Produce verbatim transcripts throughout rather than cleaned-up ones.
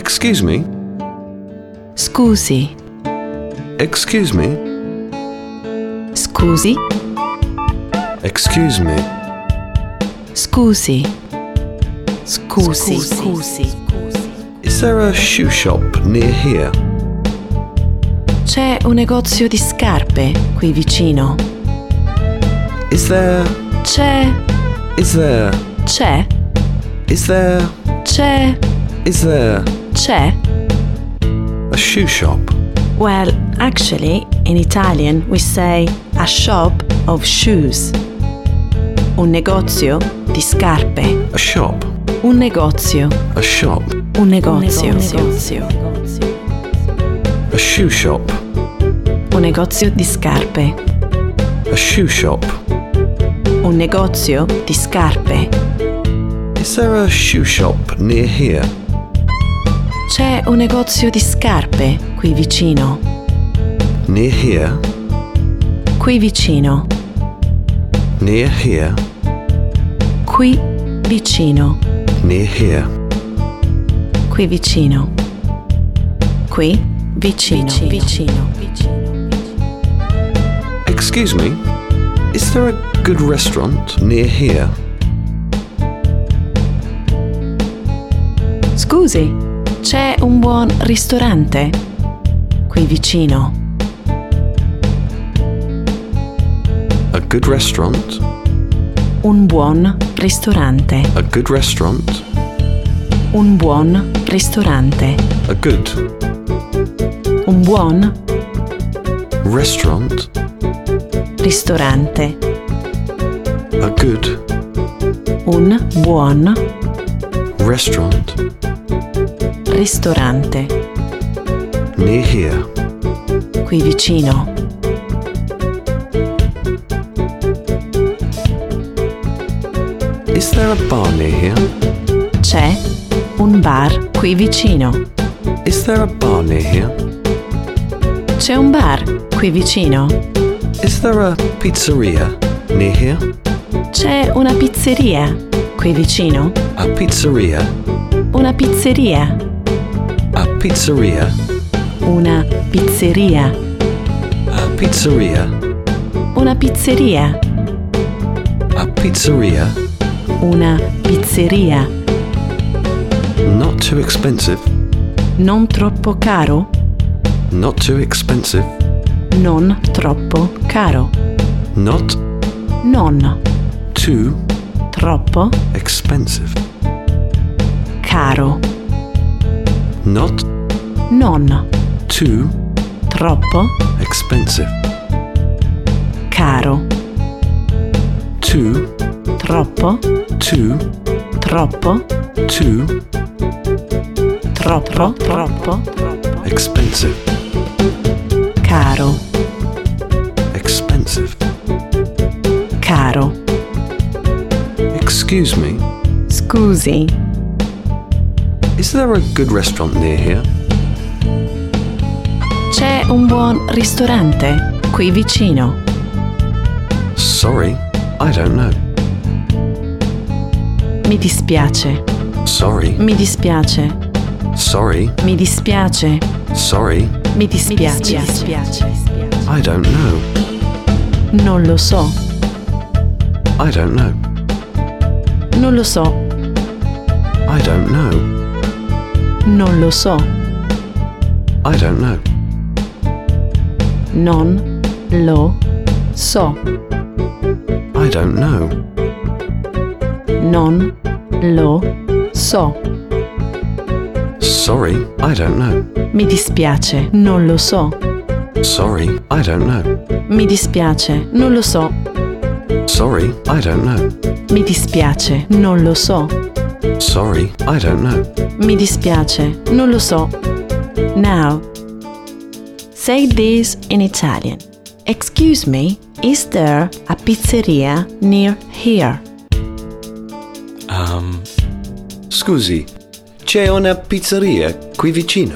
Excuse me? Scusi. Excuse me? Scusi. Excuse me? Scusi. Scusi. Scusi. Is there a shoe shop near here? C'è un negozio di scarpe qui vicino. Is there... C'è. Is there... C'è. Is there... C'è. Is there... C'è. A shoe shop? Well, actually, in Italian we say a shop of shoes. Un negozio di scarpe. A shop? Un negozio. A shop? Un negozio. Un negozio. A shoe shop? Un negozio di scarpe. A shoe shop? Un negozio di scarpe. Is there a shoe shop near here? C'è un negozio di scarpe qui vicino. Near here? Qui vicino. Near here? Qui vicino. Near here? Qui vicino. Qui vicino. Vicino. Excuse me? Is there a good restaurant near here? Scusi, c'è un buon ristorante qui vicino. A good restaurant? Un buon ristorante. A good restaurant? Un buon ristorante. A good Un buon restaurant? ristorante. A good Un buon restaurant ristorante near here? qui vicino. Is there a bar near here? C'è un bar qui vicino. Is there a bar near here? C'è un bar qui vicino. Is there a pizzeria near here? C'è una pizzeria qui vicino. A pizzeria? Una pizzeria. A pizzeria? Una pizzeria. A pizzeria? Una pizzeria. A pizzeria? Una pizzeria. Not too expensive? Non troppo caro. Not too expensive? Non troppo caro. Not Non too troppo expensive? caro. Not Non too troppo expensive? caro. Too, Troppo. too, Troppo. too Troppo. Troppo. expensive? Caro. Expensive? Caro. Excuse me, Scusi, is there a good restaurant near here? c'è un buon ristorante qui vicino. Sorry, I don't know. Mi dispiace. Sorry, Mi dispiace. sorry, Mi dispiace. sorry, Mi dispiace. I don't know. Non lo so. I don't know. Non lo so. I don't know. Non lo so. I don't know. Non lo so. I don't know. Non lo so. Sorry, I don't know. Mi dispiace. Non lo so. Sorry, I don't know. Mi dispiace. Non lo so. Sorry, I don't know. Mi dispiace. Non lo so. Sorry, I don't know. Mi dispiace. Non lo so. Now, say this in Italian. Excuse me, is there a pizzeria near here? Um, scusi, c'è una pizzeria qui vicino?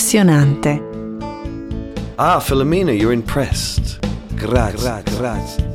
Impressionante. Ah, Philomena, you're impressed. Grazie, grazie.